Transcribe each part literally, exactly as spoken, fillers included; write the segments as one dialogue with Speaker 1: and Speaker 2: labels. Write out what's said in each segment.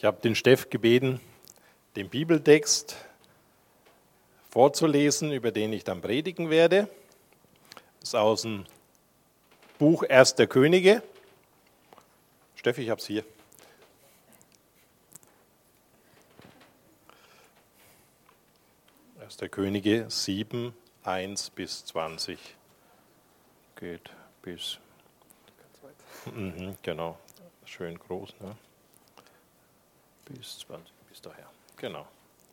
Speaker 1: Ich habe den Steff gebeten, den Bibeltext vorzulesen, über den ich dann predigen werde. Das ist aus dem Buch Erster Könige. Steffi, ich habe es hier. Erster Könige sieben, eins bis zwanzig. Geht bis. Mhm, genau, schön groß, ne? Bis zwanzig, bis daher. Genau.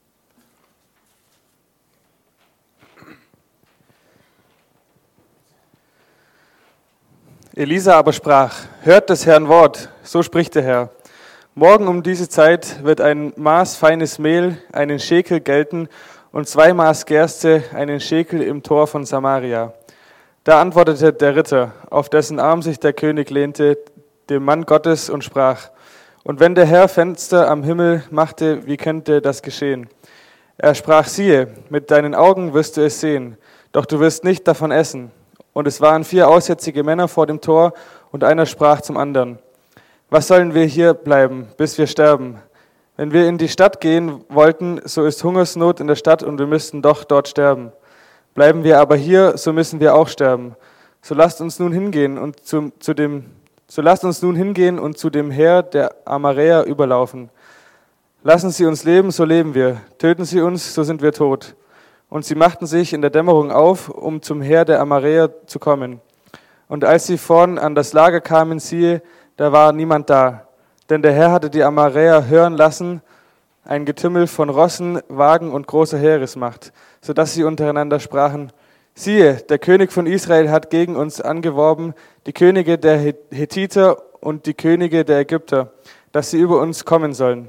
Speaker 2: Elisa aber sprach: Hört des Herrn Wort, so spricht der Herr. Morgen um diese Zeit wird ein Maß feines Mehl einen Schekel gelten und zwei Maß Gerste einen Schekel im Tor von Samaria. Da antwortete der Ritter, auf dessen Arm sich der König lehnte, dem Mann Gottes und sprach: Und wenn der Herr Fenster am Himmel machte, wie könnte das geschehen? Er sprach: Siehe, mit deinen Augen wirst du es sehen, doch du wirst nicht davon essen. Und es waren vier aussätzige Männer vor dem Tor, und einer sprach zum anderen: Was sollen wir hier bleiben, bis wir sterben? Wenn wir in die Stadt gehen wollten, so ist Hungersnot in der Stadt, und wir müssten doch dort sterben. Bleiben wir aber hier, so müssen wir auch sterben. So lasst uns nun hingehen und zu, zu dem So lasst uns nun hingehen und zu dem Heer der Amaräer überlaufen. Lassen Sie uns leben, so leben wir. Töten Sie uns, so sind wir tot. Und sie machten sich in der Dämmerung auf, um zum Heer der Amaräer zu kommen. Und als sie vorn an das Lager kamen, siehe, da war niemand da. Denn der Herr hatte die Amaräer hören lassen, ein Getümmel von Rossen, Wagen und großer Heeresmacht, sodass sie untereinander sprachen: Siehe, der König von Israel hat gegen uns angeworben, die Könige der Hethiter und die Könige der Ägypter, dass sie über uns kommen sollen.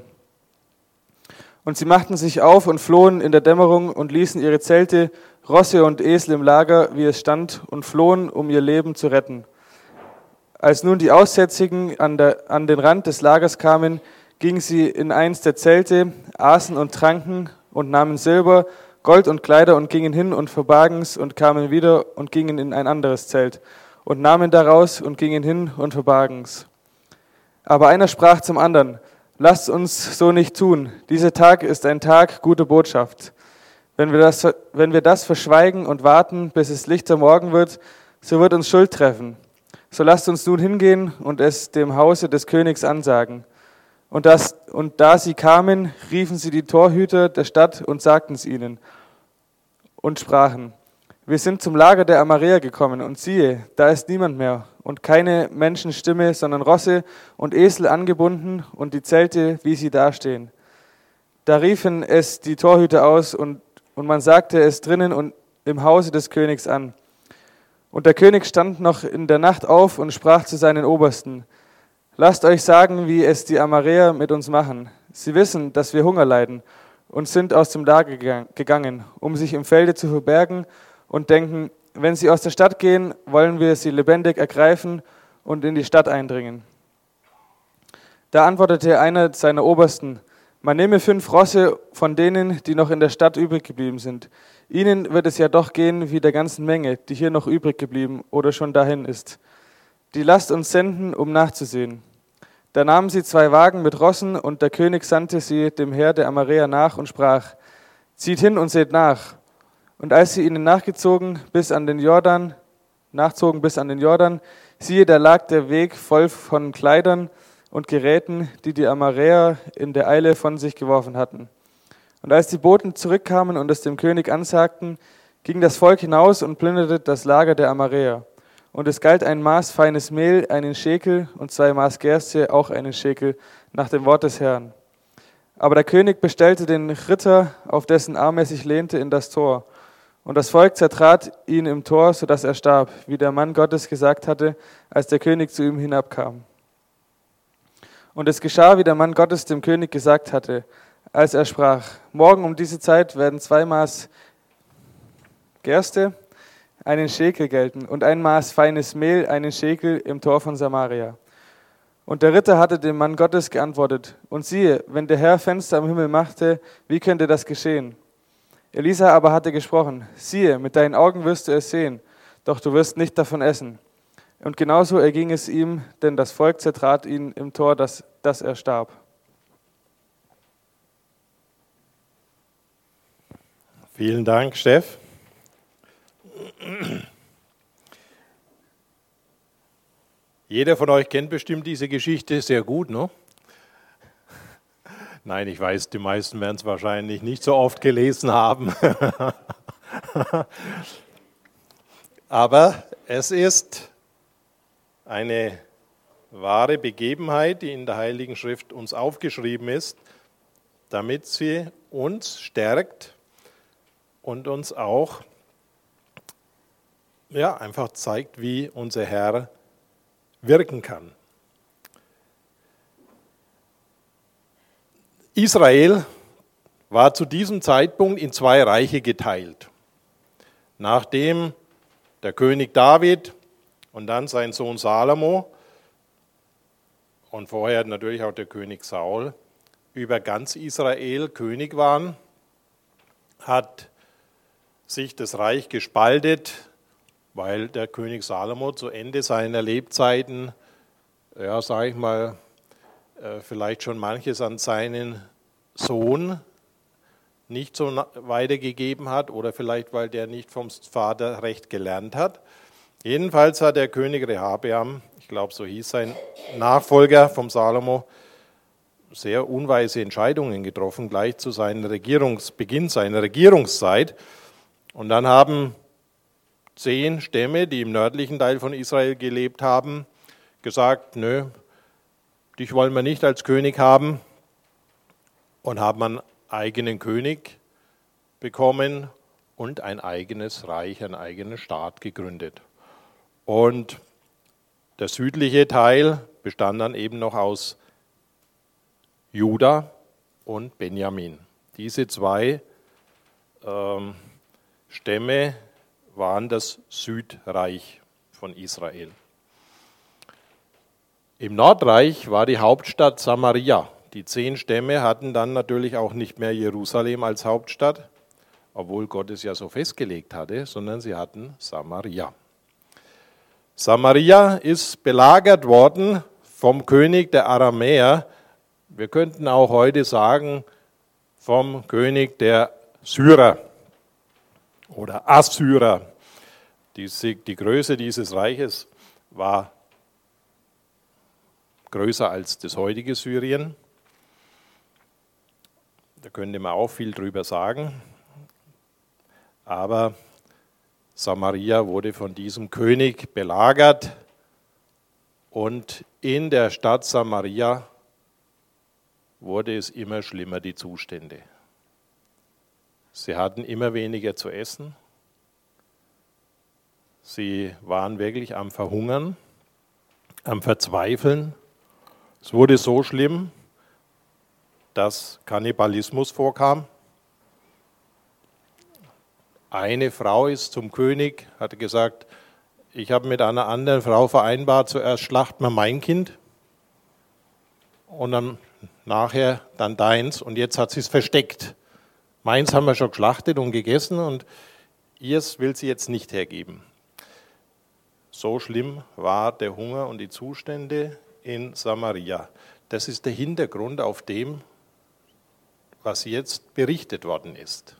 Speaker 2: Und sie machten sich auf und flohen in der Dämmerung und ließen ihre Zelte, Rosse und Esel im Lager, wie es stand, und flohen, um ihr Leben zu retten. Als nun die Aussätzigen an, der, an den Rand des Lagers kamen, gingen sie in eins der Zelte, aßen und tranken und nahmen Silber, Gold und Kleider und gingen hin und verbargen's und kamen wieder und gingen in ein anderes Zelt und nahmen daraus und gingen hin und verbargen's. Aber einer sprach zum anderen: Lasst uns so nicht tun. Dieser Tag ist ein Tag guter Botschaft. Wenn wir das, wenn wir das verschweigen und warten, bis es lichter Morgen wird, so wird uns Schuld treffen. So lasst uns nun hingehen und es dem Hause des Königs ansagen. Und, das, und da sie kamen, riefen sie die Torhüter der Stadt und sagten es ihnen und sprachen: Wir sind zum Lager der Amaräer gekommen, und siehe, da ist niemand mehr und keine Menschenstimme, sondern Rosse und Esel angebunden und die Zelte, wie sie dastehen. Da riefen es die Torhüter aus, und, und man sagte es drinnen und im Hause des Königs an. Und der König stand noch in der Nacht auf und sprach zu seinen Obersten: Lasst euch sagen, wie es die Amaräer mit uns machen. Sie wissen, dass wir Hunger leiden, und sind aus dem Lager gegangen, um sich im Felde zu verbergen, und denken: Wenn sie aus der Stadt gehen, wollen wir sie lebendig ergreifen und in die Stadt eindringen. Da antwortete einer seiner Obersten: Man nehme fünf Rosse von denen, die noch in der Stadt übrig geblieben sind. Ihnen wird es ja doch gehen wie der ganzen Menge, die hier noch übrig geblieben oder schon dahin ist. Die lasst uns senden, um nachzusehen. Da nahmen sie zwei Wagen mit Rossen, und der König sandte sie dem Heer der Amaräer nach und sprach: Zieht hin und seht nach. Und als sie ihnen nachgezogen bis an den Jordan, nachzogen bis an den Jordan, siehe, da lag der Weg voll von Kleidern und Geräten, die die Amaräer in der Eile von sich geworfen hatten. Und als die Boten zurückkamen und es dem König ansagten, ging das Volk hinaus und plünderte das Lager der Amaräer. Und es galt ein Maß feines Mehl, einen Schekel, und zwei Maß Gerste, auch einen Schekel, nach dem Wort des Herrn. Aber der König bestellte den Ritter, auf dessen Arm er sich lehnte, in das Tor. Und das Volk zertrat ihn im Tor, sodass er starb, wie der Mann Gottes gesagt hatte, als der König zu ihm hinabkam. Und es geschah, wie der Mann Gottes dem König gesagt hatte, als er sprach: Morgen um diese Zeit werden zwei Maß Gerste einen Schekel gelten und ein Maß feines Mehl einen Schekel im Tor von Samaria. Und der Ritter hatte dem Mann Gottes geantwortet: Und siehe, wenn der Herr Fenster am Himmel machte, wie könnte das geschehen? Elisa aber hatte gesprochen: Siehe, mit deinen Augen wirst du es sehen, doch du wirst nicht davon essen. Und genauso erging es ihm, denn das Volk zertrat ihn im Tor, dass, dass er starb.
Speaker 1: Vielen Dank, Steff. Jeder von euch kennt bestimmt diese Geschichte sehr gut, ne? Nein, ich weiß, die meisten werden es wahrscheinlich nicht so oft gelesen haben. Aber es ist eine wahre Begebenheit, die in der Heiligen Schrift uns aufgeschrieben ist, damit sie uns stärkt und uns auch ja, einfach zeigt, wie unser Herr wirken kann. Israel war zu diesem Zeitpunkt in zwei Reiche geteilt. Nachdem der König David und dann sein Sohn Salomo und vorher natürlich auch der König Saul über ganz Israel König waren, hat sich das Reich gespaltet, weil der König Salomo zu Ende seiner Lebzeiten, ja, sage ich mal, vielleicht schon manches an seinen Sohn nicht so weitergegeben hat oder vielleicht, weil der nicht vom Vater recht gelernt hat. Jedenfalls hat der König Rehabeam, ich glaube, so hieß sein Nachfolger vom Salomo, sehr unweise Entscheidungen getroffen, gleich zu seinem Regierungsbeginn, seiner Regierungszeit. Und dann haben zehn Stämme, die im nördlichen Teil von Israel gelebt haben, gesagt, nö, dich wollen wir nicht als König haben, und haben einen eigenen König bekommen und ein eigenes Reich, einen eigenen Staat gegründet. Und der südliche Teil bestand dann eben noch aus Juda und Benjamin. Diese zwei ähm, Stämme waren das Südreich von Israel. Im Nordreich war die Hauptstadt Samaria. Die zehn Stämme hatten dann natürlich auch nicht mehr Jerusalem als Hauptstadt, obwohl Gott es ja so festgelegt hatte, sondern sie hatten Samaria. Samaria ist belagert worden vom König der Aramäer. Wir könnten auch heute sagen, vom König der Syrer oder Assyrer. Die, die Größe dieses Reiches war größer als das heutige Syrien. Da könnte man auch viel drüber sagen. Aber Samaria wurde von diesem König belagert und in der Stadt Samaria wurde es immer schlimmer, die Zustände. Sie hatten immer weniger zu essen. Sie waren wirklich am Verhungern, am Verzweifeln. Es wurde so schlimm, dass Kannibalismus vorkam. Eine Frau ist zum König, hatte gesagt, ich habe mit einer anderen Frau vereinbart, zuerst schlachten wir mein Kind und dann nachher dann deins, und jetzt hat sie es versteckt. Meins haben wir schon geschlachtet und gegessen und ihrs will sie jetzt nicht hergeben. So schlimm war der Hunger und die Zustände in Samaria. Das ist der Hintergrund auf dem, was jetzt berichtet worden ist.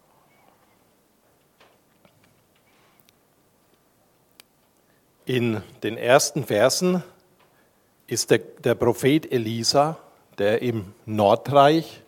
Speaker 1: In den ersten Versen ist der, der Prophet Elisa, der im Nordreich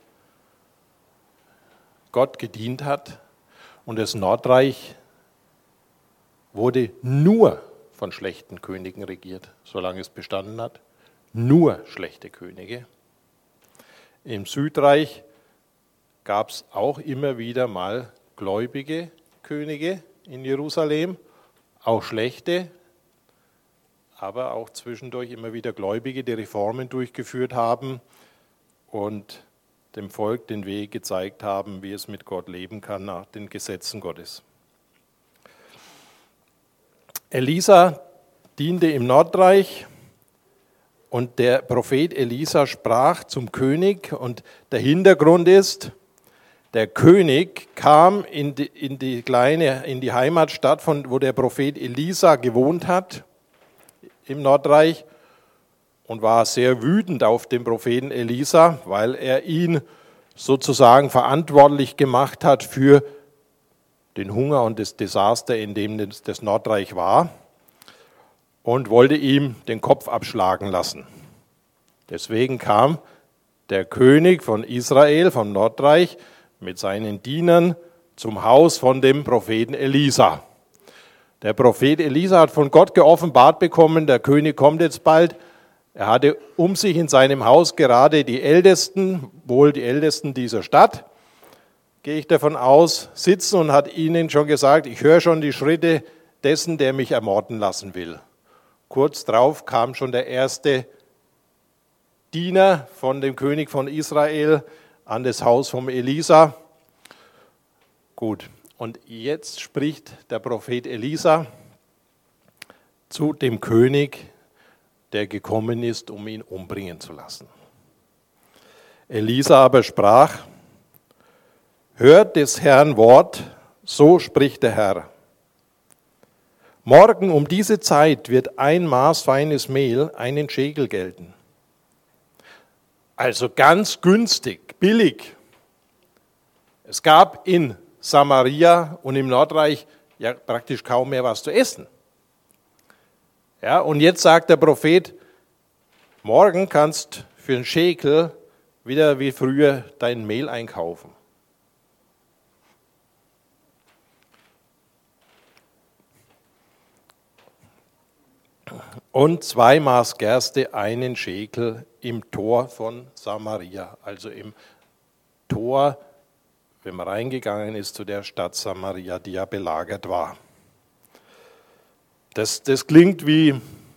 Speaker 1: Gott gedient hat. Und das Nordreich wurde nur von schlechten Königen regiert, solange es bestanden hat. Nur schlechte Könige. Im Südreich gab es auch immer wieder mal gläubige Könige in Jerusalem, auch schlechte, aber auch zwischendurch immer wieder Gläubige, die Reformen durchgeführt haben und dem Volk den Weg gezeigt haben, wie es mit Gott leben kann nach den Gesetzen Gottes. Elisa diente im Nordreich und der Prophet Elisa sprach zum König, und der Hintergrund ist, der König kam in die, in die kleine, in die Heimatstadt, von, wo der Prophet Elisa gewohnt hat, im Nordreich, und war sehr wütend auf den Propheten Elisa, weil er ihn sozusagen verantwortlich gemacht hat für den Hunger und das Desaster, in dem das, das Nordreich war, und wollte ihm den Kopf abschlagen lassen. Deswegen kam der König von Israel, vom Nordreich, mit seinen Dienern zum Haus von dem Propheten Elisa. Der Prophet Elisa hat von Gott geoffenbart bekommen, der König kommt jetzt bald. Er hatte um sich in seinem Haus gerade die Ältesten, wohl die Ältesten dieser Stadt, gehe ich davon aus, sitzen und hat ihnen schon gesagt, ich höre schon die Schritte dessen, der mich ermorden lassen will. Kurz darauf kam schon der erste Diener von dem König von Israel an das Haus von Elisa. Gut, und jetzt spricht der Prophet Elisa zu dem König, der gekommen ist, um ihn umbringen zu lassen. Elisa aber sprach, hört des Herrn Wort, so spricht der Herr. Morgen um diese Zeit wird ein Maß feines Mehl einen Schekel gelten. Also ganz günstig, billig. Es gab in Samaria und im Nordreich ja praktisch kaum mehr was zu essen. Ja, und jetzt sagt der Prophet, morgen kannst für einen Schekel wieder wie früher dein Mehl einkaufen. Und zwei Maß Gerste einen Schekel im Tor von Samaria, also im Tor, wenn man reingegangen ist zu der Stadt Samaria, die ja belagert war. Das, das klingt wie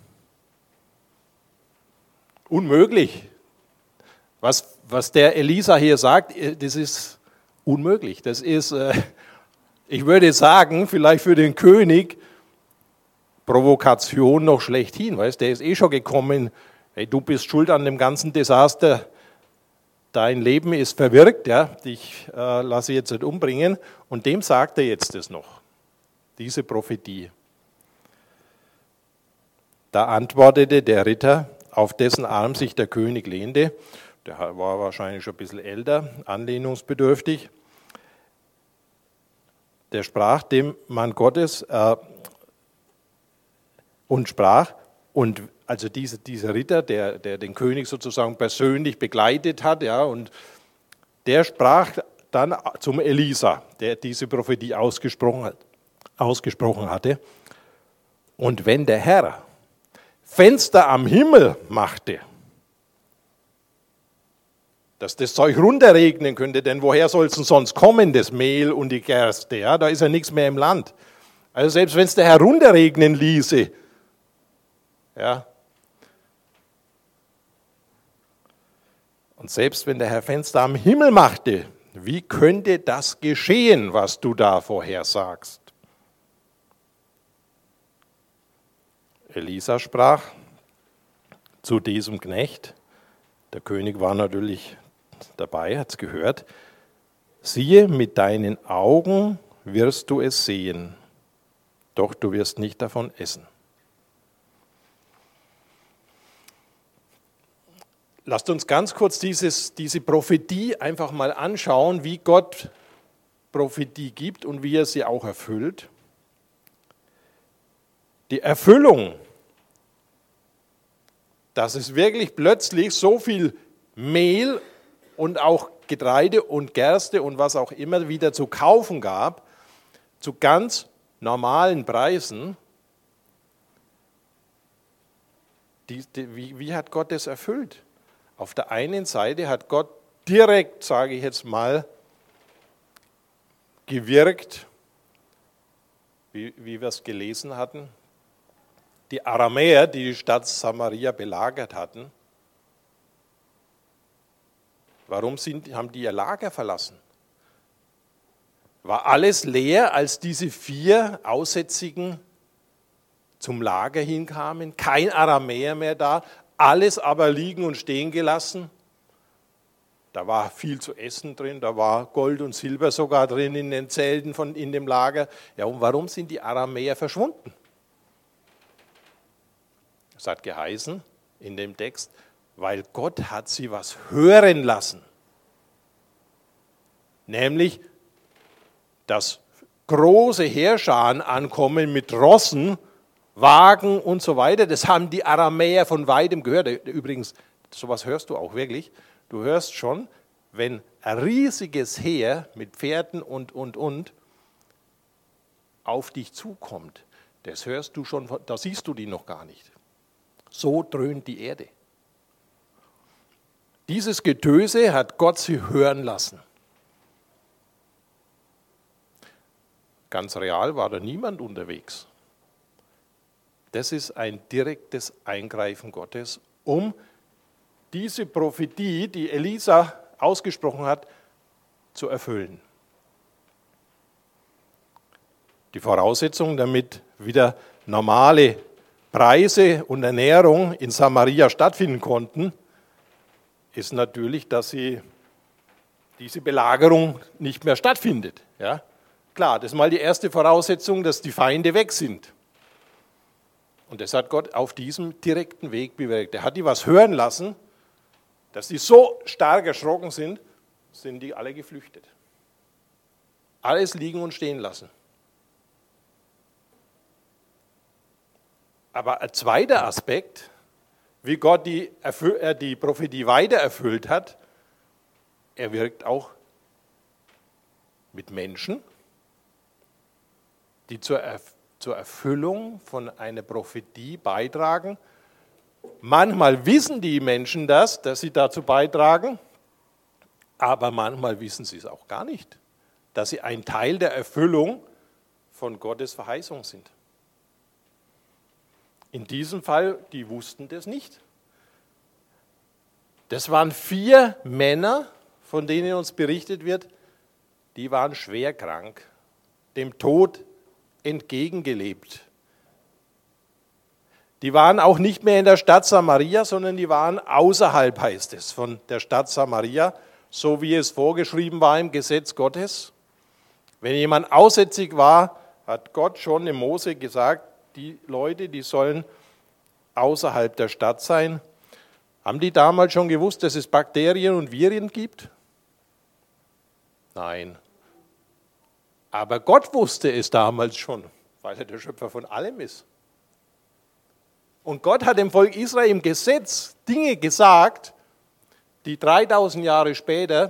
Speaker 1: unmöglich. Was, was der Elisa hier sagt, das ist unmöglich. Das ist, ich würde sagen, vielleicht für den König Provokation noch schlechthin. Weißt, der ist eh schon gekommen, hey, du bist schuld an dem ganzen Desaster, dein Leben ist verwirkt, ja, dich äh, lasse ich jetzt nicht umbringen. Und dem sagt er jetzt das noch, diese Prophetie. Da antwortete der Ritter, auf dessen Arm sich der König lehnte, der war wahrscheinlich schon ein bisschen älter, anlehnungsbedürftig, der sprach dem Mann Gottes äh, und sprach, und also diese, dieser Ritter, der, der den König sozusagen persönlich begleitet hat, ja, und der sprach dann zum Elisa, der diese Prophetie ausgesprochen, hat, ausgesprochen hatte, und wenn der Herr Fenster am Himmel machte, dass das Zeug runterregnen könnte, denn woher soll es denn sonst kommen, das Mehl und die Gerste? Ja, da ist ja nichts mehr im Land. Also selbst wenn es der Herr runterregnen ließe, ja, und selbst wenn der Herr Fenster am Himmel machte, wie könnte das geschehen, was du da vorhersagst? Elisa sprach zu diesem Knecht, der König war natürlich dabei, hat es gehört, siehe, mit deinen Augen wirst du es sehen, doch du wirst nicht davon essen. Lasst uns ganz kurz dieses, diese Prophetie einfach mal anschauen, wie Gott Prophetie gibt und wie er sie auch erfüllt. Die Erfüllung, dass es wirklich plötzlich so viel Mehl und auch Getreide und Gerste und was auch immer wieder zu kaufen gab, zu ganz normalen Preisen. Die, die, wie, wie hat Gott das erfüllt? Auf der einen Seite hat Gott direkt, sage ich jetzt mal, gewirkt, wie, wie wir es gelesen hatten. Die Aramäer, die die Stadt Samaria belagert hatten, warum sind, haben die ihr Lager verlassen? War alles leer, als diese vier Aussätzigen zum Lager hinkamen? Kein Aramäer mehr da, alles aber liegen und stehen gelassen. Da war viel zu essen drin, da war Gold und Silber sogar drin in den Zelten, von, in dem Lager. Ja, und warum sind die Aramäer verschwunden? Es hat geheißen in dem Text, weil Gott hat sie was hören lassen. Nämlich, dass große Heerscharen ankommen mit Rossen, Wagen und so weiter. Das haben die Aramäer von weitem gehört. Übrigens, sowas hörst du auch wirklich. Du hörst schon, wenn ein riesiges Heer mit Pferden und, und, und auf dich zukommt, das hörst du schon, da siehst du die noch gar nicht. So dröhnt die Erde. Dieses Getöse hat Gott sie hören lassen. Ganz real war da niemand unterwegs. Das ist ein direktes Eingreifen Gottes, um diese Prophetie, die Elisa ausgesprochen hat, zu erfüllen. Die Voraussetzung, damit wieder normale Preise und Ernährung in Samaria stattfinden konnten, ist natürlich, dass sie diese Belagerung nicht mehr stattfindet. Ja? Klar, das ist mal die erste Voraussetzung, dass die Feinde weg sind. Und das hat Gott auf diesem direkten Weg bewirkt. Er hat die was hören lassen, dass die so stark erschrocken sind, sind die alle geflüchtet. Alles liegen und stehen lassen. Aber ein zweiter Aspekt, wie Gott die, äh, die Prophetie weiter erfüllt hat, er wirkt auch mit Menschen, die zur, Erf- zur Erfüllung von einer Prophetie beitragen. Manchmal wissen die Menschen das, dass sie dazu beitragen, aber manchmal wissen sie es auch gar nicht, dass sie ein Teil der Erfüllung von Gottes Verheißung sind. In diesem Fall, die wussten das nicht. Das waren vier Männer, von denen uns berichtet wird, die waren schwer krank, dem Tod entgegengelebt. Die waren auch nicht mehr in der Stadt Samaria, sondern die waren außerhalb, heißt es, von der Stadt Samaria, so wie es vorgeschrieben war im Gesetz Gottes. Wenn jemand aussätzig war, hat Gott schon im Mose gesagt, die Leute, die sollen außerhalb der Stadt sein. Haben die damals schon gewusst, dass es Bakterien und Viren gibt? Nein. Aber Gott wusste es damals schon, weil er der Schöpfer von allem ist. Und Gott hat dem Volk Israel im Gesetz Dinge gesagt, die dreitausend Jahre später,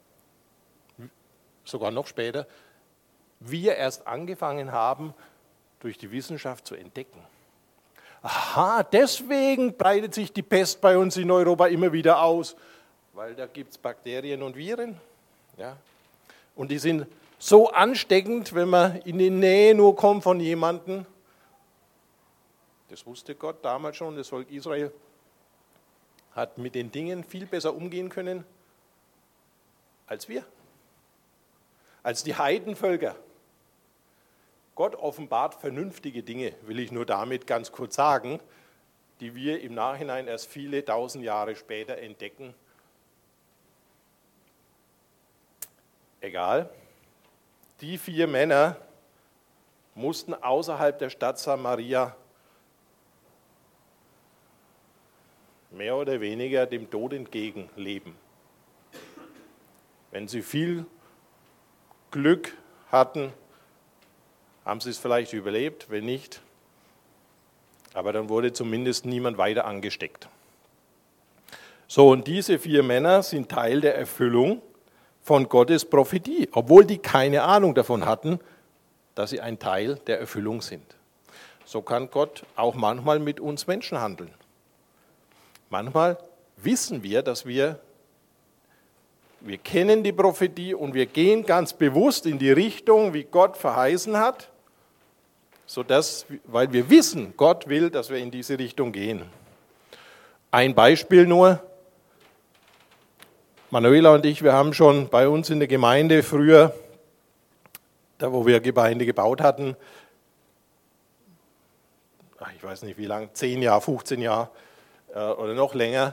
Speaker 1: sogar noch später, wir erst angefangen haben, durch die Wissenschaft zu entdecken. Aha, deswegen breitet sich die Pest bei uns in Europa immer wieder aus, weil da gibt es Bakterien und Viren. Ja. Und die sind so ansteckend, wenn man in die Nähe nur kommt von jemandem. Das wusste Gott damals schon, das Volk Israel hat mit den Dingen viel besser umgehen können als wir, als die Heidenvölker. Gott offenbart vernünftige Dinge, will ich nur damit ganz kurz sagen, die wir im Nachhinein erst viele tausend Jahre später entdecken. Egal. Die vier Männer mussten außerhalb der Stadt Samaria mehr oder weniger dem Tod entgegenleben. Wenn sie viel Glück hatten, haben sie es vielleicht überlebt, wenn nicht. Aber dann wurde zumindest niemand weiter angesteckt. So, und diese vier Männer sind Teil der Erfüllung von Gottes Prophetie, obwohl die keine Ahnung davon hatten, dass sie ein Teil der Erfüllung sind. So kann Gott auch manchmal mit uns Menschen handeln. Manchmal wissen wir, dass wir, wir kennen die Prophetie und wir gehen ganz bewusst in die Richtung, wie Gott verheißen hat, sodass, weil wir wissen, Gott will, dass wir in diese Richtung gehen. Ein Beispiel nur. Manuela und ich, wir haben schon bei uns in der Gemeinde früher, da wo wir Gemeinde gebaut hatten, ich weiß nicht wie lange, zehn Jahre, fünfzehn Jahre äh, oder noch länger,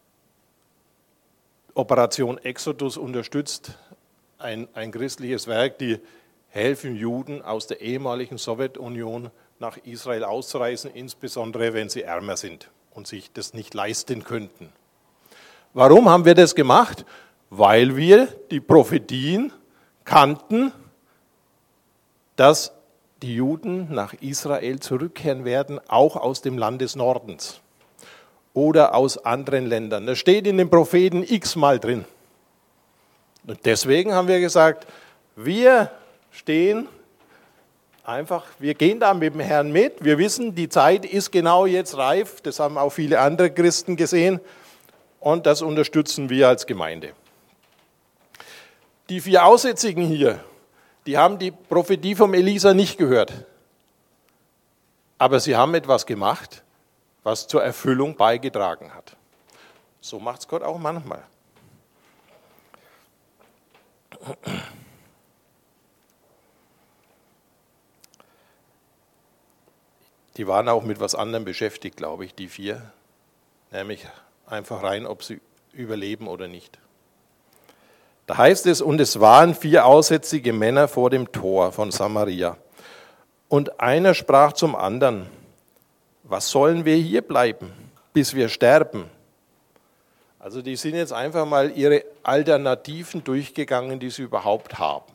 Speaker 1: Operation Exodus unterstützt, ein, ein christliches Werk, die helfen Juden aus der ehemaligen Sowjetunion nach Israel auszureisen, insbesondere wenn sie ärmer sind und sich das nicht leisten könnten. Warum haben wir das gemacht? Weil wir die Prophetien kannten, dass die Juden nach Israel zurückkehren werden, auch aus dem Land des Nordens oder aus anderen Ländern. Das steht in den Propheten x-mal drin. Und deswegen haben wir gesagt, wir stehen einfach, wir gehen da mit dem Herrn mit. Wir wissen, die Zeit ist genau jetzt reif. Das haben auch viele andere Christen gesehen. Und das unterstützen wir als Gemeinde. Die vier Aussätzigen hier, die haben die Prophetie vom Elisa nicht gehört. Aber sie haben etwas gemacht, was zur Erfüllung beigetragen hat. So macht es Gott auch manchmal. Die waren auch mit was anderem beschäftigt, glaube ich, die vier. Nämlich einfach rein, ob sie überleben oder nicht. Da heißt es, und es waren vier aussätzige Männer vor dem Tor von Samaria. Und einer sprach zum anderen, was sollen wir hier bleiben, bis wir sterben? Also die sind jetzt einfach mal ihre Alternativen durchgegangen, die sie überhaupt haben.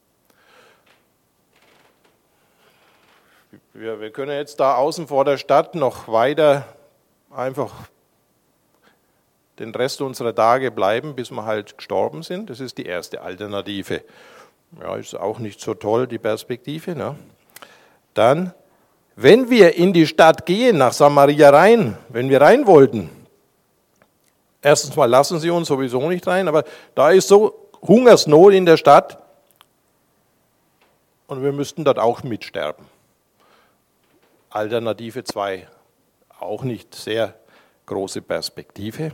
Speaker 1: Wir, wir können jetzt da außen vor der Stadt noch weiter einfach den Rest unserer Tage bleiben, bis wir halt gestorben sind. Das ist die erste Alternative. Ja, ist auch nicht so toll, die Perspektive. Ne? Dann, wenn wir in die Stadt gehen, nach Samaria rein, wenn wir rein wollten, erstens mal lassen sie uns sowieso nicht rein, aber da ist so Hungersnot in der Stadt und wir müssten dort auch mitsterben. Alternative zwei, auch nicht sehr große Perspektive.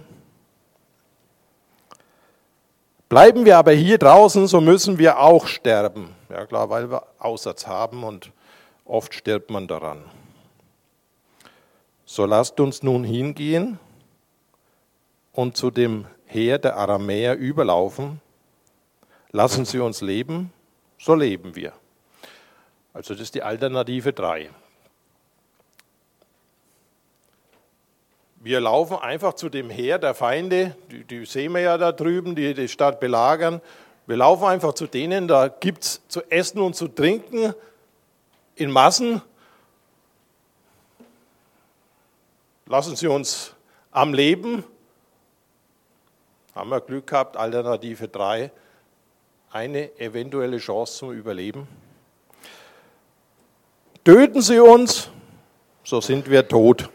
Speaker 1: Bleiben wir aber hier draußen, so müssen wir auch sterben. Ja klar, weil wir Aussatz haben und oft stirbt man daran. So lasst uns nun hingehen und zu dem Heer der Aramäer überlaufen. Lassen Sie uns leben, so leben wir. Also das ist die Alternative drei. Wir laufen einfach zu dem Heer der Feinde, die, die sehen wir ja da drüben, die die Stadt belagern. Wir laufen einfach zu denen, da gibt es zu essen und zu trinken in Massen. Lassen Sie uns am Leben. Haben wir Glück gehabt, Alternative drei, eine eventuelle Chance zum Überleben. Töten Sie uns, so sind wir tot.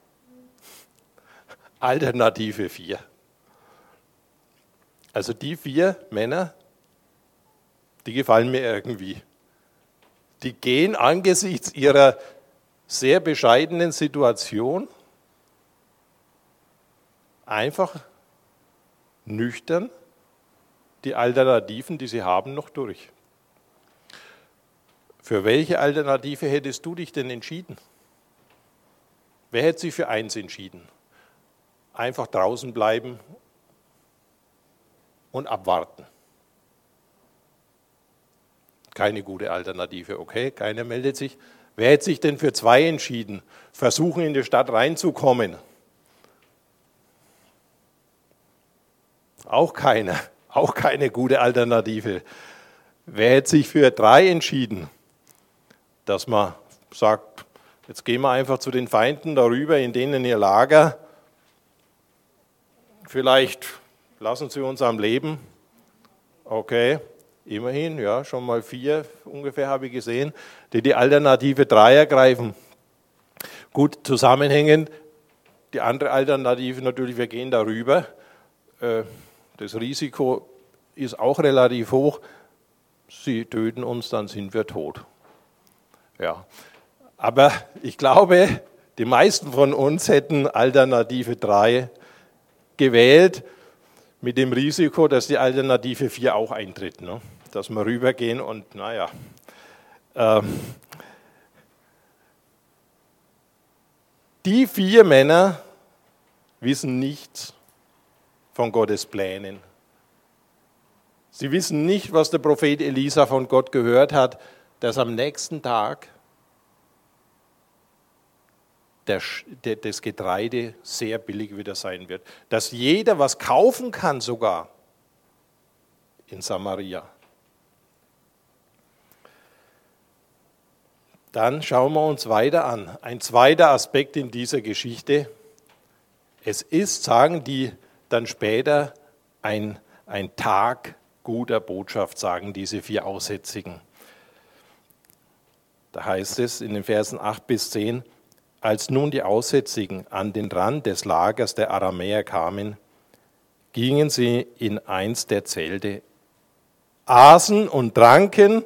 Speaker 1: Alternative vier. Also die vier Männer, die gefallen mir irgendwie. Die gehen angesichts ihrer sehr bescheidenen Situation einfach nüchtern die Alternativen, die sie haben, noch durch. Für welche Alternative hättest du dich denn entschieden? Wer hätte sich für eins entschieden? Einfach draußen bleiben und abwarten. Keine gute Alternative, okay, keiner meldet sich. Wer hätte sich denn für zwei entschieden? Versuchen, in die Stadt reinzukommen. Auch keiner, auch keine gute Alternative. Wer hätte sich für drei entschieden? Dass man sagt, jetzt gehen wir einfach zu den Feinden darüber, in denen ihr Lager. Vielleicht lassen sie uns am Leben. Okay, immerhin, ja, schon mal vier ungefähr habe ich gesehen, die die Alternative drei ergreifen. Gut, zusammenhängend, die andere Alternative natürlich, wir gehen darüber. Das Risiko ist auch relativ hoch. Sie töten uns, dann sind wir tot. Ja, aber ich glaube, die meisten von uns hätten Alternative drei gewählt, mit dem Risiko, dass die Alternative vier auch eintritt. Ne? Dass wir rübergehen und naja. Ähm, die vier Männer wissen nichts von Gottes Plänen. Sie wissen nicht, was der Prophet Elisa von Gott gehört hat, dass am nächsten Tag das Getreide sehr billig wieder sein wird. Dass jeder was kaufen kann sogar in Samaria. Dann schauen wir uns weiter an. Ein zweiter Aspekt in dieser Geschichte. Es ist, sagen die dann später, ein, ein Tag guter Botschaft, sagen diese vier Aussätzigen. Da heißt es in den Versen acht bis zehn, als nun die Aussätzigen an den Rand des Lagers der Aramäer kamen, gingen sie in eins der Zelte, aßen und tranken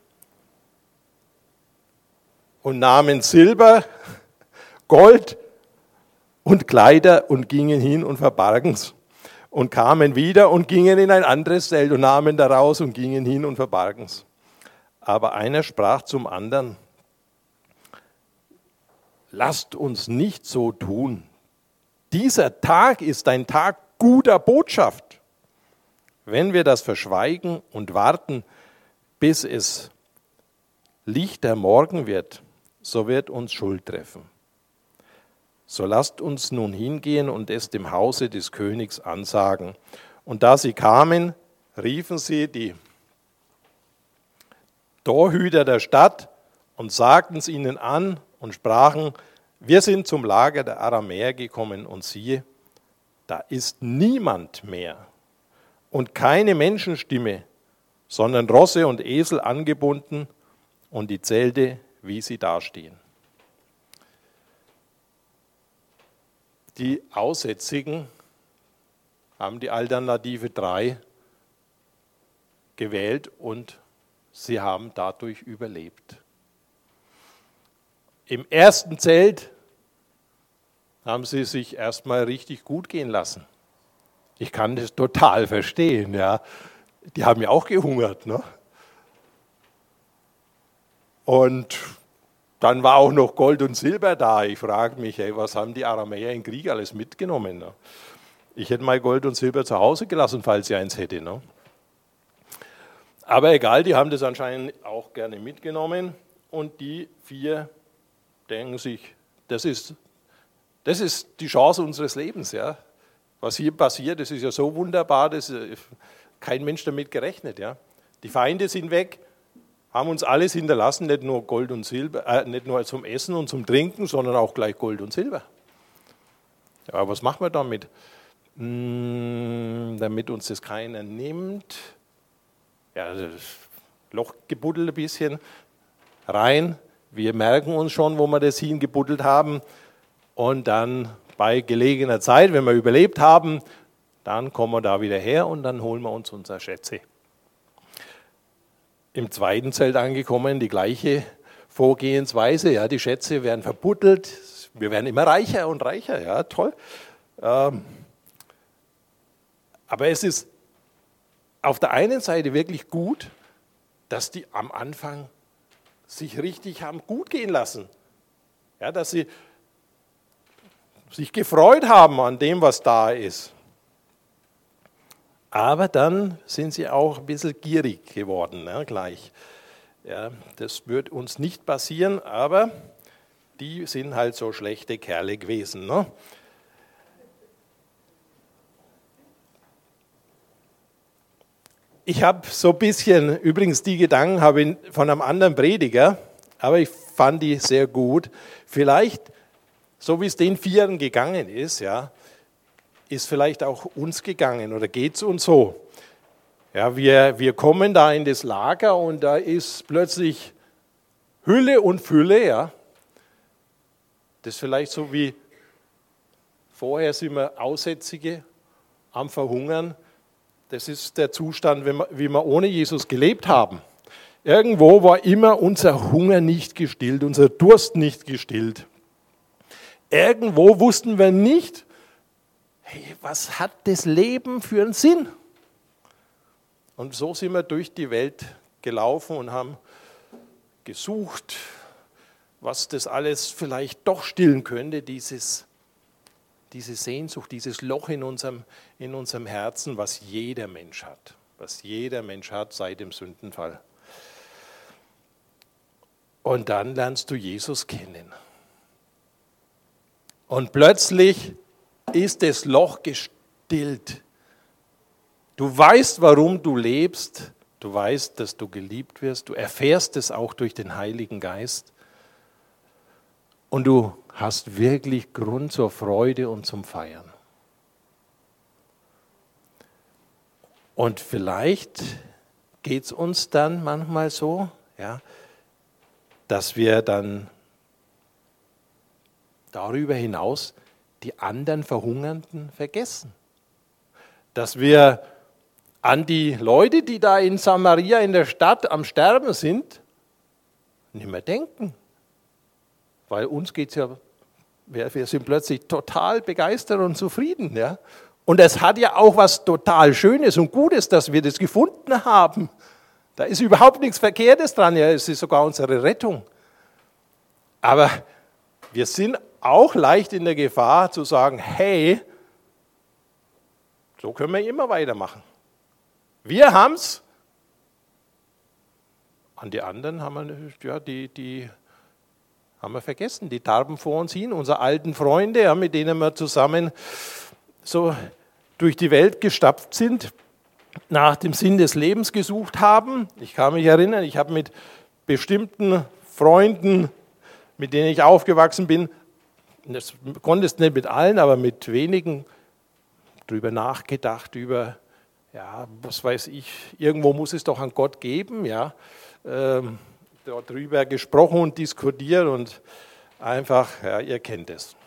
Speaker 1: und nahmen Silber, Gold und Kleider und gingen hin und verbargen's und kamen wieder und gingen in ein anderes Zelt und nahmen daraus und gingen hin und verbargen's. Aber einer sprach zum anderen, lasst uns nicht so tun. Dieser Tag ist ein Tag guter Botschaft. Wenn wir das verschweigen und warten, bis es lichter Morgen wird, so wird uns Schuld treffen. So lasst uns nun hingehen und es dem Hause des Königs ansagen. Und da sie kamen, riefen sie die Torhüter der Stadt und sagten es ihnen an und sprachen, wir sind zum Lager der Aramäer gekommen und siehe, da ist niemand mehr und keine Menschenstimme, sondern Rosse und Esel angebunden und die Zelte, wie sie dastehen. Die Aussätzigen haben die Alternative drei gewählt und sie haben dadurch überlebt. Im ersten Zelt haben sie sich erstmal richtig gut gehen lassen. Ich kann das total verstehen. Ja. Die haben ja auch gehungert. Ne? Und dann war auch noch Gold und Silber da. Ich frage mich, hey, was haben die Aramäer im Krieg alles mitgenommen? Ne? Ich hätte mal Gold und Silber zu Hause gelassen, falls ich eins hätte. Ne? Aber egal, die haben das anscheinend auch gerne mitgenommen. Und die vier denken sich, das ist, das ist die Chance unseres Lebens. Ja? Was hier passiert, das ist ja so wunderbar, dass kein Mensch damit gerechnet. Ja? Die Feinde sind weg, haben uns alles hinterlassen, nicht nur Gold und Silber, äh, nicht nur zum Essen und zum Trinken, sondern auch gleich Gold und Silber. Ja, was machen wir damit? Hm, damit uns das keiner nimmt. Ja, das Loch gebuddelt ein bisschen rein. Wir merken uns schon, wo wir das hingebuddelt haben. Und dann bei gelegener Zeit, wenn wir überlebt haben, dann kommen wir da wieder her und dann holen wir uns unsere Schätze. Im zweiten Zelt angekommen, die gleiche Vorgehensweise. Ja, die Schätze werden verbuddelt, wir werden immer reicher und reicher. Ja, toll. Ähm, aber es ist auf der einen Seite wirklich gut, dass die am Anfang sich richtig haben gut gehen lassen. Ja, dass sie sich gefreut haben an dem, was da ist. Aber dann sind sie auch ein bisschen gierig geworden, ne, gleich. Ja, das wird uns nicht passieren, aber die sind halt so schlechte Kerle gewesen. Ne? Ich habe so ein bisschen, übrigens die Gedanken habe ich von einem anderen Prediger, aber ich fand die sehr gut. Vielleicht, so wie es den Vieren gegangen ist, ja, ist vielleicht auch uns gegangen oder geht es uns so. Ja, wir, wir kommen da in das Lager und da ist plötzlich Hülle und Fülle. Ja. Das ist vielleicht so wie vorher sind wir Aussätzige am Verhungern. Das ist der Zustand, wenn wir, wie wir ohne Jesus gelebt haben. Irgendwo war immer unser Hunger nicht gestillt, unser Durst nicht gestillt. Irgendwo wussten wir nicht, hey, was hat das Leben für einen Sinn? Und so sind wir durch die Welt gelaufen und haben gesucht, was das alles vielleicht doch stillen könnte, dieses, diese Sehnsucht, dieses Loch in unserem, in unserem Herzen, was jeder Mensch hat, was jeder Mensch hat seit dem Sündenfall. Und dann lernst du Jesus kennen. Und plötzlich ist das Loch gestillt. Du weißt, warum du lebst. Du weißt, dass du geliebt wirst. Du erfährst es auch durch den Heiligen Geist. und du hast wirklich Grund zur Freude und zum Feiern. Und vielleicht geht es uns dann manchmal so, ja, dass wir dann darüber hinaus die anderen Verhungernden vergessen. Dass wir an die Leute, die da in Samaria in der Stadt am Sterben sind, nicht mehr denken. Weil uns geht es ja, wir, wir sind plötzlich total begeistert und zufrieden. Ja? Und es hat ja auch was total Schönes und Gutes, dass wir das gefunden haben. Da ist überhaupt nichts Verkehrtes dran, ja, es ist sogar unsere Rettung. Aber wir sind auch leicht in der Gefahr zu sagen, hey, so können wir immer weitermachen. Wir haben es. An die anderen haben wir, ja, die, die haben wir vergessen, die darben vor uns hin, unsere alten Freunde, ja, mit denen wir zusammen so durch die Welt gestapft sind, nach dem Sinn des Lebens gesucht haben. Ich kann mich erinnern, ich habe mit bestimmten Freunden, mit denen ich aufgewachsen bin, das konnte es nicht mit allen, aber mit wenigen, darüber nachgedacht, über, ja, was weiß ich, irgendwo muss es doch einen Gott geben, ja, ähm, darüber gesprochen und diskutiert und einfach, ja, ihr kennt es.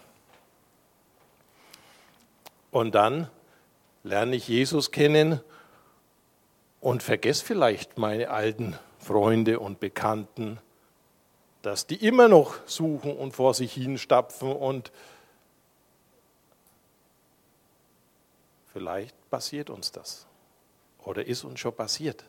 Speaker 1: Und dann lerne ich Jesus kennen und vergesse vielleicht meine alten Freunde und Bekannten, dass die immer noch suchen und vor sich hinstapfen und vielleicht passiert uns das oder ist uns schon passiert.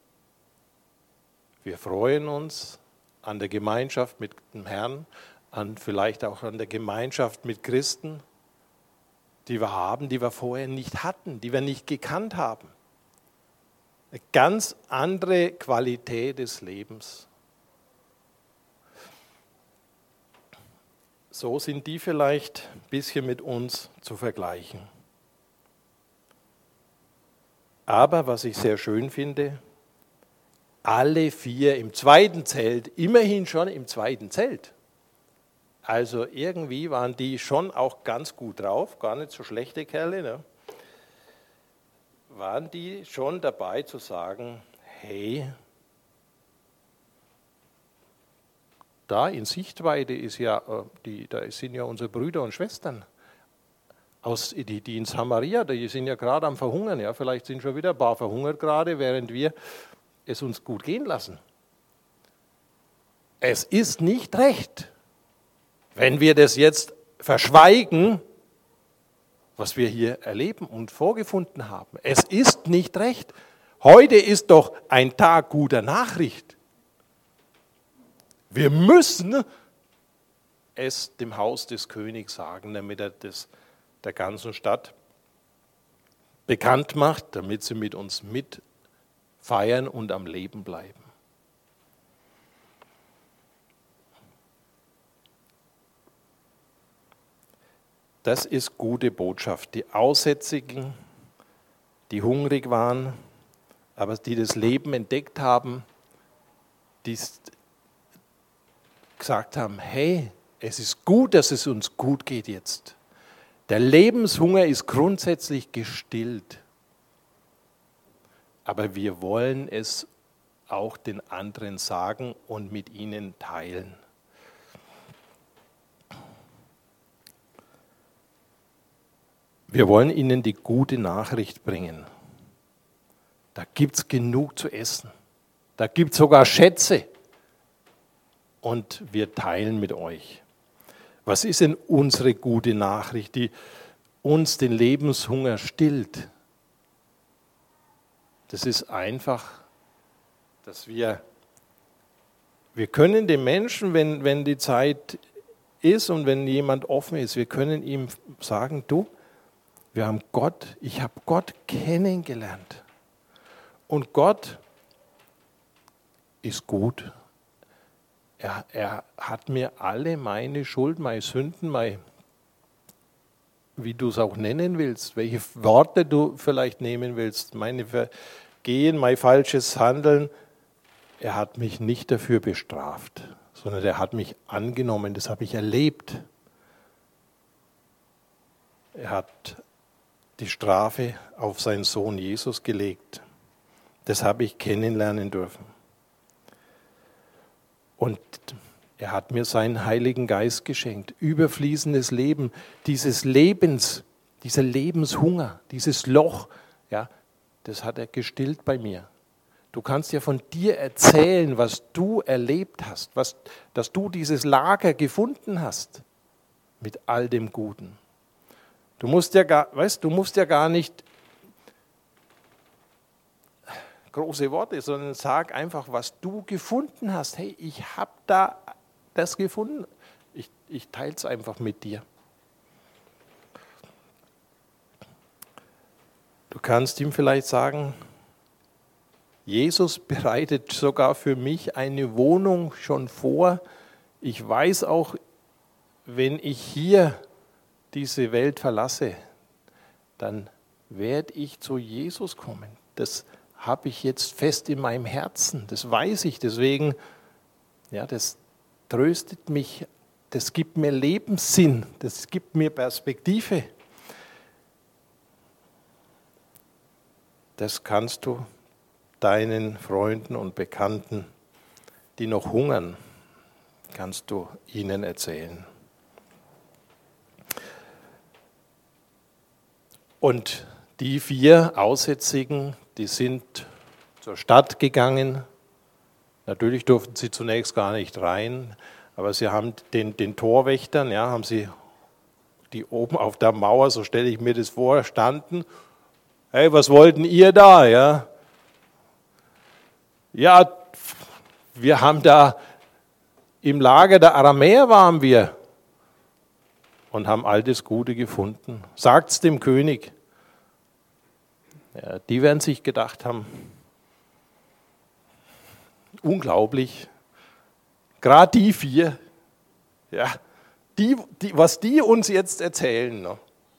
Speaker 1: Wir freuen uns an der Gemeinschaft mit dem Herrn, an vielleicht auch an der Gemeinschaft mit Christen, die wir haben, die wir vorher nicht hatten, die wir nicht gekannt haben. Eine ganz andere Qualität des Lebens. So sind die vielleicht ein bisschen mit uns zu vergleichen. Aber was ich sehr schön finde, alle vier im zweiten Zelt, immerhin schon im zweiten Zelt. Also irgendwie waren die schon auch ganz gut drauf, gar nicht so schlechte Kerle, ne? Waren die schon dabei zu sagen, hey, da in Sichtweite ist ja, die, da sind ja unsere Brüder und Schwestern, aus, die, die in Samaria, die sind ja gerade am Verhungern, ja, vielleicht sind schon wieder ein paar verhungert gerade, während wir es uns gut gehen lassen. Es ist nicht recht, wenn wir das jetzt verschweigen, was wir hier erleben und vorgefunden haben. Es ist nicht recht. Heute ist doch ein Tag guter Nachricht. Wir müssen es dem Haus des Königs sagen, damit er das der ganzen Stadt bekannt macht, damit sie mit uns mitfeiern und am Leben bleiben. Das ist gute Botschaft. Die Aussätzigen, die hungrig waren, aber die das Leben entdeckt haben, die gesagt haben, hey, es ist gut, dass es uns gut geht jetzt. Der Lebenshunger ist grundsätzlich gestillt. Aber wir wollen es auch den anderen sagen und mit ihnen teilen. Wir wollen ihnen die gute Nachricht bringen. Da gibt es genug zu essen. Da gibt es sogar Schätze. Und wir teilen mit euch. Was ist denn unsere gute Nachricht, die uns den Lebenshunger stillt? Das ist einfach, dass wir, wir können dem Menschen, wenn, wenn die Zeit ist und wenn jemand offen ist, wir können ihm sagen, du, wir haben Gott, ich habe Gott kennengelernt. Und Gott ist gut. Er, er hat mir alle meine Schuld, meine Sünden, meine, wie du es auch nennen willst, welche Worte du vielleicht nehmen willst, meine Vergehen, mein falsches Handeln, er hat mich nicht dafür bestraft, sondern der hat mich angenommen, das habe ich erlebt. Er hat die Strafe auf seinen Sohn Jesus gelegt. Das habe ich kennenlernen dürfen. Und er hat mir seinen Heiligen Geist geschenkt, überfließendes Leben, dieses Lebens, dieser Lebenshunger, dieses Loch, ja, das hat er gestillt bei mir. Du kannst ja von dir erzählen, was du erlebt hast, was, dass du dieses Lager gefunden hast mit all dem Guten. Du musst ja gar, weißt, du musst ja gar nicht große Worte, sondern sag einfach, was du gefunden hast. Hey, ich habe da das gefunden. Ich, ich teile es einfach mit dir. Du kannst ihm vielleicht sagen, Jesus bereitet sogar für mich eine Wohnung schon vor. Ich weiß auch, wenn ich hier diese Welt verlasse, dann werde ich zu Jesus kommen. Das habe ich jetzt fest in meinem Herzen. Das weiß ich. Deswegen, ja, das tröstet mich. Das gibt mir Lebenssinn. Das gibt mir Perspektive. Das kannst du deinen Freunden und Bekannten, die noch hungern, kannst du ihnen erzählen. Und die vier Aussätzigen, die sind zur Stadt gegangen. Natürlich durften sie zunächst gar nicht rein, aber sie haben den, den Torwächtern, ja, haben sie, die oben auf der Mauer, so stelle ich mir das vor, standen. Hey, was wollten ihr da? Ja, ja, wir haben da im Lager der Aramäer waren wir und haben all das Gute gefunden. Sagt's dem König. Ja, die werden sich gedacht haben, unglaublich, gerade die vier, ja, die, die, was die uns jetzt erzählen, ne?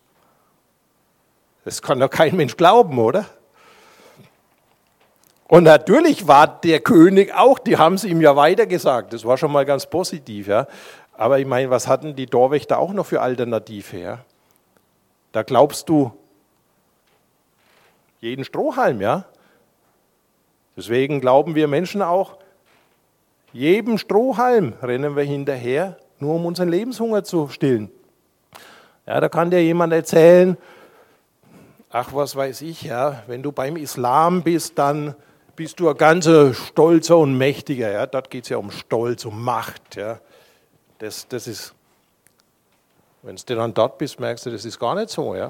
Speaker 1: Das kann doch kein Mensch glauben, oder? Und natürlich war der König auch, die haben es ihm ja weitergesagt, das war schon mal ganz positiv, ja. Aber ich meine, was hatten die Torwächter auch noch für Alternative, ja? Da glaubst du jeden Strohhalm, ja? Deswegen glauben wir Menschen auch, jedem Strohhalm rennen wir hinterher, nur um unseren Lebenshunger zu stillen. Ja, da kann dir jemand erzählen, ach, was weiß ich, ja, wenn du beim Islam bist, dann bist du ein ganz stolzer und mächtiger. Ja, dort geht es ja um Stolz, um Macht. Ja. Das, das ist, wenn du dann dort bist, merkst du, das ist gar nicht so. Ja.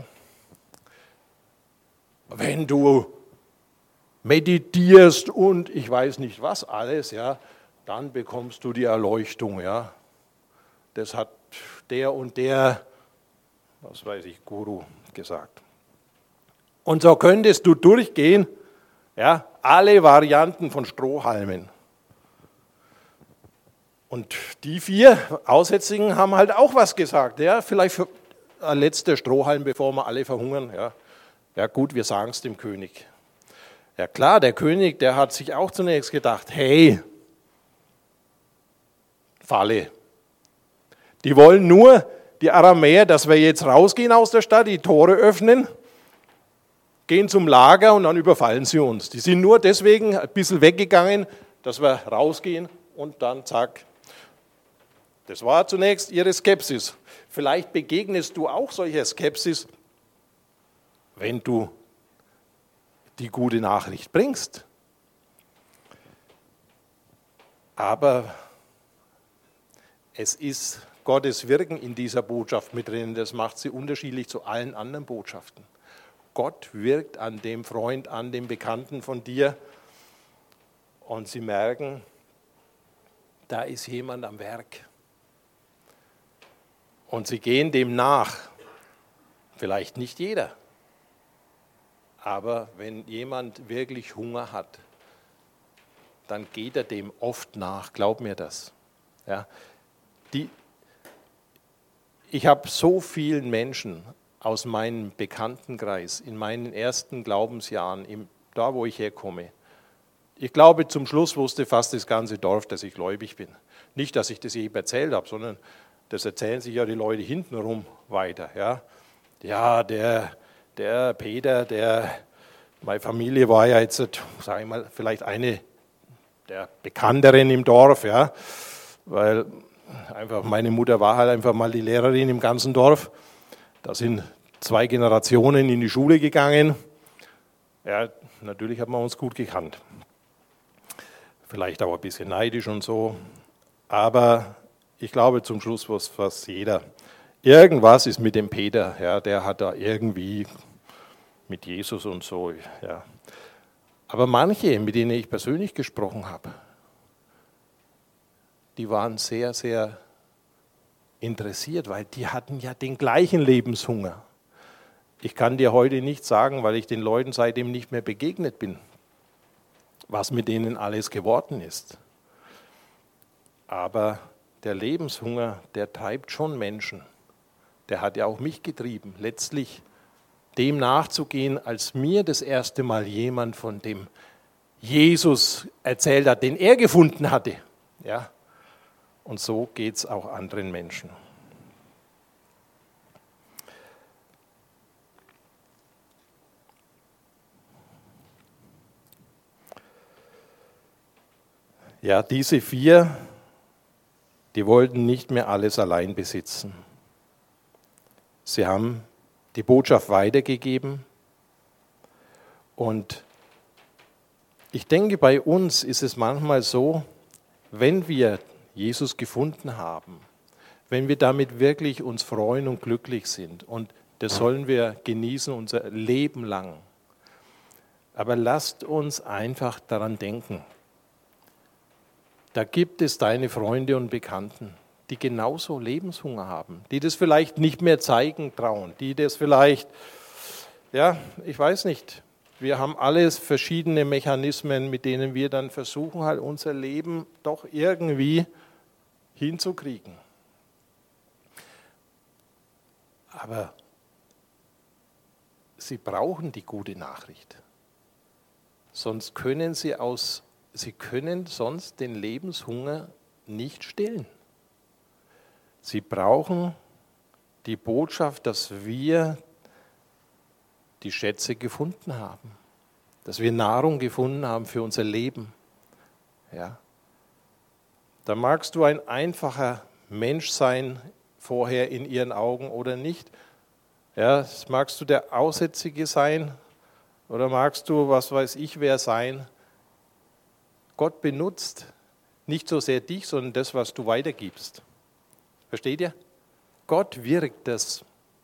Speaker 1: Wenn du meditierst und ich weiß nicht was alles, ja, dann bekommst du die Erleuchtung. Ja. Das hat der und der, was weiß ich, Guru gesagt. Und so könntest du durchgehen, ja, alle Varianten von Strohhalmen. Und die vier Aussätzigen haben halt auch was gesagt. Ja, vielleicht für ein letzter Strohhalm, bevor wir alle verhungern. Ja, ja gut, wir sagen es dem König. Ja klar, der König, der hat sich auch zunächst gedacht, hey, Falle. Die wollen nur, die Aramäer, dass wir jetzt rausgehen aus der Stadt, die Tore öffnen, gehen zum Lager und dann überfallen sie uns. Die sind nur deswegen ein bisschen weggegangen, dass wir rausgehen und dann zack. Das war zunächst ihre Skepsis. Vielleicht begegnest du auch solcher Skepsis, wenn du die gute Nachricht bringst. Aber es ist Gottes Wirken in dieser Botschaft mit drin. Das macht sie unterschiedlich zu allen anderen Botschaften. Gott wirkt an dem Freund, an dem Bekannten von dir und sie merken, da ist jemand am Werk. Und sie gehen dem nach. Vielleicht nicht jeder, aber wenn jemand wirklich Hunger hat, dann geht er dem oft nach, glaub mir das. Ja, die, ich habe so vielen Menschen aus meinem Bekanntenkreis, in meinen ersten Glaubensjahren, im, da wo ich herkomme, ich glaube, zum Schluss wusste fast das ganze Dorf, dass ich gläubig bin. Nicht, dass ich das jedem erzählt habe, sondern das erzählen sich ja die Leute hintenrum weiter. Ja, ja der, der Peter, der, meine Familie war ja jetzt, sage ich mal, vielleicht eine der Bekannteren im Dorf, ja, weil einfach meine Mutter war halt einfach mal die Lehrerin im ganzen Dorf. Da sind zwei Generationen in die Schule gegangen. Ja, natürlich hat man uns gut gekannt. Vielleicht auch ein bisschen neidisch und so. Aber ich glaube, zum Schluss war es fast jeder. Irgendwas ist mit dem Peter, ja, der hat da irgendwie mit Jesus und so. Ja. Aber manche, mit denen ich persönlich gesprochen habe, die waren sehr, sehr interessiert, weil die hatten ja den gleichen Lebenshunger. Ich kann dir heute nicht sagen, weil ich den Leuten seitdem nicht mehr begegnet bin, was mit denen alles geworden ist. Aber der Lebenshunger, der treibt schon Menschen. Der hat ja auch mich getrieben, letztlich dem nachzugehen, als mir das erste Mal jemand von dem Jesus erzählt hat, den er gefunden hatte. Ja? Und so geht es auch anderen Menschen. Ja, diese vier, die wollten nicht mehr alles allein besitzen. Sie haben die Botschaft weitergegeben. Und ich denke, bei uns ist es manchmal so, wenn wir Jesus gefunden haben, wenn wir damit wirklich uns freuen und glücklich sind, und das sollen wir genießen unser Leben lang. Aber lasst uns einfach daran denken, da gibt es deine Freunde und Bekannten, die genauso Lebenshunger haben, die das vielleicht nicht mehr zeigen trauen, die das vielleicht, ja, ich weiß nicht, wir haben alles verschiedene Mechanismen, mit denen wir dann versuchen, halt unser Leben doch irgendwie hinzukriegen. Aber sie brauchen die gute Nachricht. Sonst können sie aus, sie können sonst den Lebenshunger nicht stillen. Sie brauchen die Botschaft, dass wir die Schätze gefunden haben, dass wir Nahrung gefunden haben für unser Leben. Ja. Da magst du ein einfacher Mensch sein, vorher in ihren Augen oder nicht. Ja, magst du der Aussätzige sein oder magst du, was weiß ich, wer sein. Gott benutzt nicht so sehr dich, sondern das, was du weitergibst. Versteht ihr? Gott wirkt das.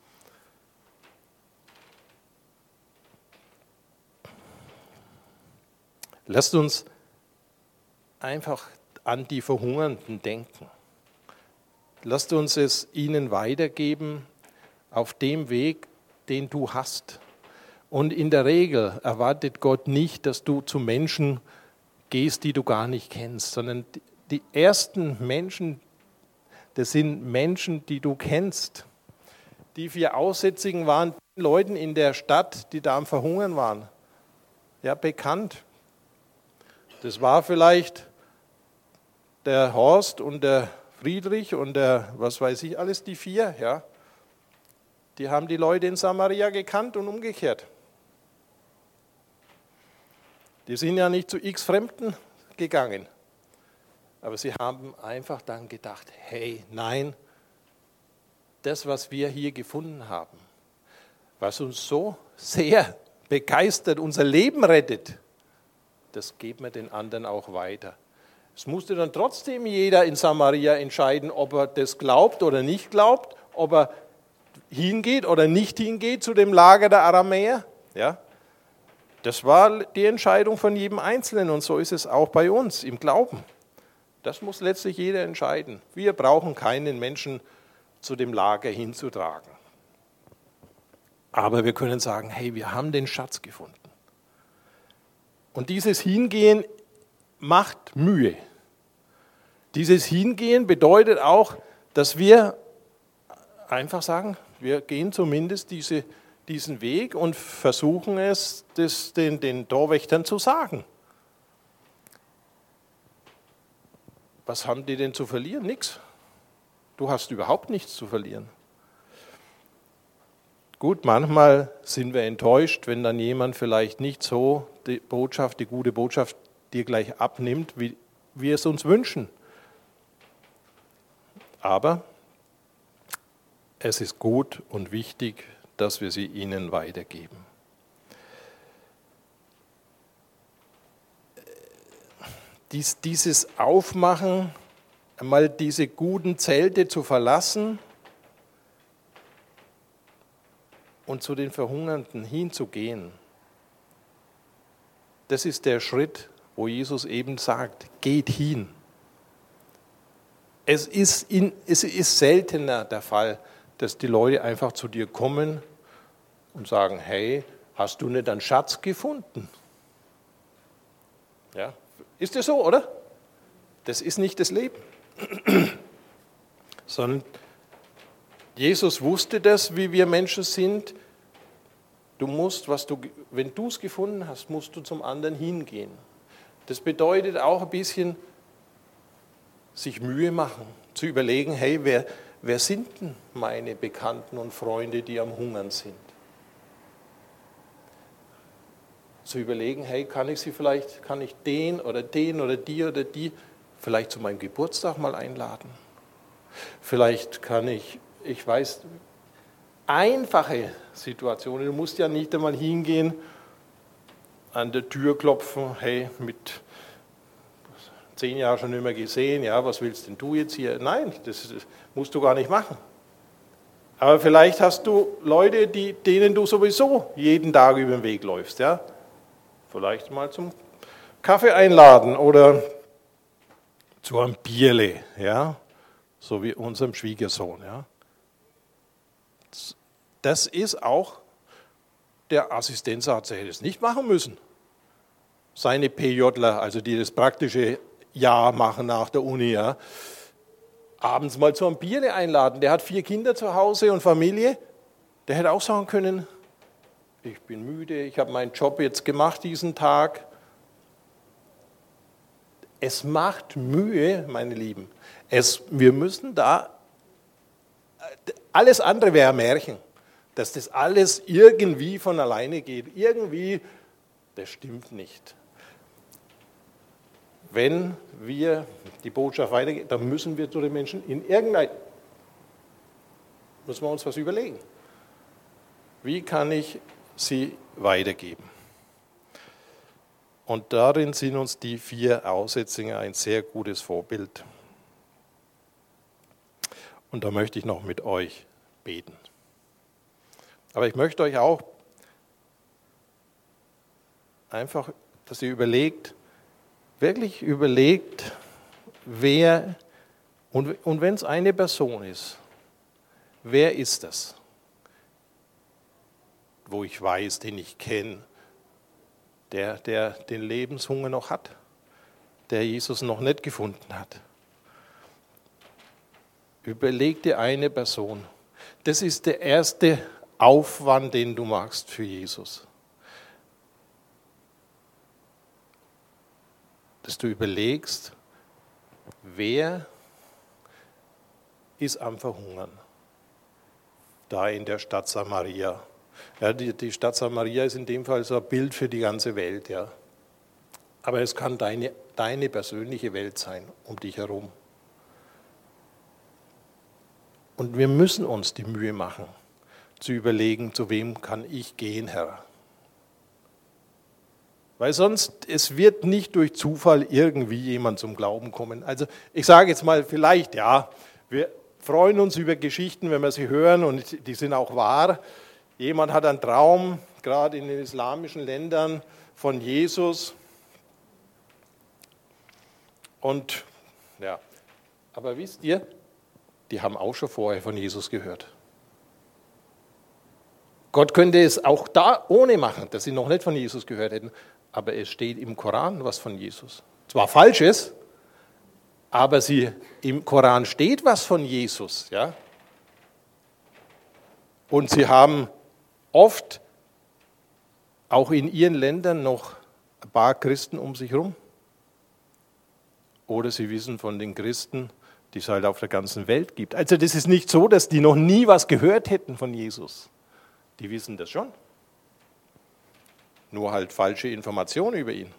Speaker 1: Lasst uns einfach an die Verhungernden denken. Lasst uns es ihnen weitergeben auf dem Weg, den du hast. Und in der Regel erwartet Gott nicht, dass du zu Menschen gehst, die du gar nicht kennst, sondern die ersten Menschen, das sind Menschen, die du kennst. Die vier Aussätzigen waren Leuten in der Stadt, die da am Verhungern waren. Ja, bekannt. Das war vielleicht der Horst und der Friedrich und der, was weiß ich alles, die vier, ja. Die haben die Leute in Samaria gekannt und umgekehrt. Die sind ja nicht zu x Fremden gegangen. Aber sie haben einfach dann gedacht, hey, nein, das, was wir hier gefunden haben, was uns so sehr begeistert, unser Leben rettet, das geben wir den anderen auch weiter. Es musste dann trotzdem jeder in Samaria entscheiden, ob er das glaubt oder nicht glaubt, ob er hingeht oder nicht hingeht zu dem Lager der Aramäer. Ja? Das war die Entscheidung von jedem Einzelnen und so ist es auch bei uns im Glauben. Das muss letztlich jeder entscheiden. Wir brauchen keinen Menschen zu dem Lager hinzutragen. Aber wir können sagen, hey, wir haben den Schatz gefunden. Und dieses Hingehen macht Mühe. Dieses Hingehen bedeutet auch, dass wir einfach sagen, wir gehen zumindest diese, diesen Weg und versuchen es, das den, den Torwächtern zu sagen. was haben die denn zu verlieren? Nix. Du hast überhaupt nichts zu verlieren. Gut, manchmal sind wir enttäuscht, wenn dann jemand vielleicht nicht so die Botschaft, die gute Botschaft dir gleich abnimmt, wie wir es uns wünschen. Aber es ist gut und wichtig, dass wir sie ihnen weitergeben. Dies, dieses Aufmachen, einmal diese guten Zelte zu verlassen und zu den Verhungernden hinzugehen, das ist der Schritt, wo Jesus eben sagt, geht hin. Es ist, in, es ist seltener der Fall, dass die Leute einfach zu dir kommen und sagen, hey, hast du nicht einen Schatz gefunden? Ja, ist das so, oder? Das ist nicht das Leben. Sondern Jesus wusste das, wie wir Menschen sind. Du musst, was du, wenn du es gefunden hast, musst du zum anderen hingehen. Das bedeutet auch ein bisschen sich Mühe machen, zu überlegen, hey, wer, wer sind denn meine Bekannten und Freunde, die am Hungern sind? Zu überlegen, hey, kann ich sie vielleicht, kann ich den oder den oder die oder die vielleicht zu meinem Geburtstag mal einladen? Vielleicht kann ich, ich weiß, einfache Situationen, du musst ja nicht einmal hingehen, an der Tür klopfen, hey, mit zehn Jahren schon nicht mehr gesehen, ja, was willst denn du jetzt hier? Nein, das musst du gar nicht machen. Aber vielleicht hast du Leute, die, denen du sowieso jeden Tag über den Weg läufst, ja. Vielleicht mal zum Kaffee einladen oder zu einem Bierle, ja, so wie unserem Schwiegersohn, ja. Das ist auch, der Assistenzarzt hätte es nicht machen müssen. Seine PJler, also die das praktische Jahr machen nach der Uni, ja, abends mal zu einem Bierle einladen. Der hat vier Kinder zu Hause und Familie. Der hätte auch sagen können, ich bin müde, ich habe meinen Job jetzt gemacht diesen Tag. Es macht Mühe, meine Lieben. Es, wir müssen da, alles andere wäre ein Märchen, dass das alles irgendwie von alleine geht. Irgendwie, das stimmt nicht. Wenn wir die Botschaft weitergeben, dann müssen wir zu den Menschen in irgendein, müssen wir uns was überlegen. Wie kann ich sie weitergeben? Und darin sind uns die vier Aussätzigen ein sehr gutes Vorbild. Und da möchte ich noch mit euch beten. Aber ich möchte euch auch einfach, dass ihr überlegt, wirklich überlegt, wer, und, und wenn es eine Person ist, wer ist das, wo ich weiß, den ich kenne, der, der den Lebenshunger noch hat, der Jesus noch nicht gefunden hat. Überleg dir eine Person. Das ist der erste Aufwand, den du machst für Jesus. Dass du überlegst, wer ist am Verhungern? Da in der Stadt Samaria. Ja, die, die Stadt Samaria ist in dem Fall so ein Bild für die ganze Welt. Ja. Aber es kann deine, deine persönliche Welt sein, um dich herum. Und wir müssen uns die Mühe machen, zu überlegen, zu wem kann ich gehen, Herr. Weil sonst, es wird nicht durch Zufall irgendwie jemand zum Glauben kommen. Also ich sage jetzt mal vielleicht, ja, wir freuen uns über Geschichten, wenn wir sie hören und die sind auch wahr. Jemand hat einen Traum, gerade in den islamischen Ländern, von Jesus. Und ja, aber wisst ihr, die haben auch schon vorher von Jesus gehört. Gott könnte es auch da ohne machen, dass sie noch nicht von Jesus gehört hätten. Aber es steht im Koran was von Jesus. Zwar Falsches, aber sie, im Koran steht was von Jesus. Ja? Und sie haben oft auch in ihren Ländern noch ein paar Christen um sich herum. oder sie wissen von den Christen, die es halt auf der ganzen Welt gibt. Also das ist nicht so, dass die noch nie was gehört hätten von Jesus. Die wissen das schon. Nur halt falsche Informationen über ihn.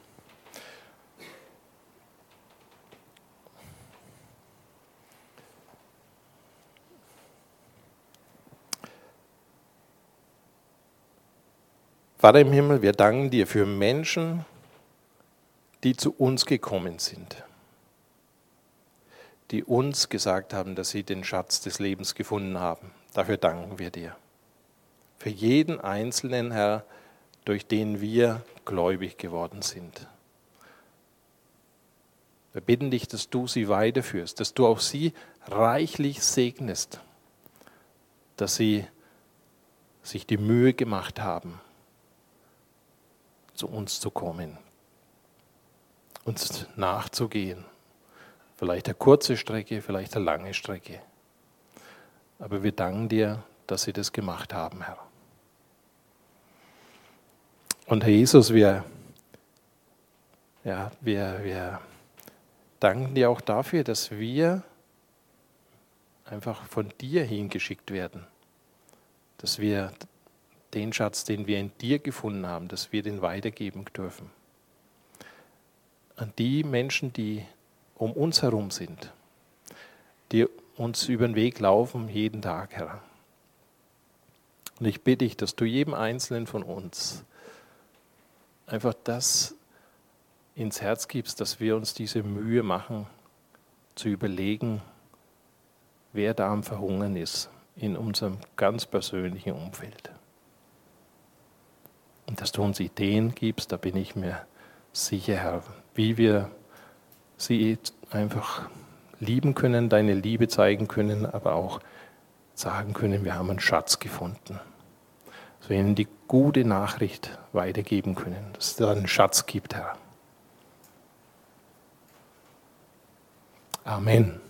Speaker 1: Vater im Himmel, wir danken dir für Menschen, die zu uns gekommen sind, die uns gesagt haben, dass sie den Schatz des Lebens gefunden haben. Dafür danken wir dir. Für jeden Einzelnen, Herr, durch den wir gläubig geworden sind. Wir bitten dich, dass du sie weiterführst, dass du auch sie reichlich segnest, dass sie sich die Mühe gemacht haben, zu uns zu kommen, uns nachzugehen. Vielleicht eine kurze Strecke, vielleicht eine lange Strecke. Aber wir danken dir, dass sie das gemacht haben, Herr. Und Herr Jesus, wir, ja, wir, wir danken dir auch dafür, dass wir einfach von dir hingeschickt werden. Dass wir den Schatz, den wir in dir gefunden haben, dass wir den weitergeben dürfen. An die Menschen, die um uns herum sind, die uns über den Weg laufen, jeden Tag, Herr. Und ich bitte dich, dass du jedem Einzelnen von uns einfach das ins Herz gibst, dass wir uns diese Mühe machen, zu überlegen, wer da am Verhungern ist in unserem ganz persönlichen Umfeld. Und dass du uns Ideen gibst, da bin ich mir sicher, Herr, wie wir sie einfach lieben können, deine Liebe zeigen können, aber auch sagen können, wir haben einen Schatz gefunden. Dass wir ihnen die gute Nachricht weitergeben können, dass es da einen Schatz gibt, Herr. Amen.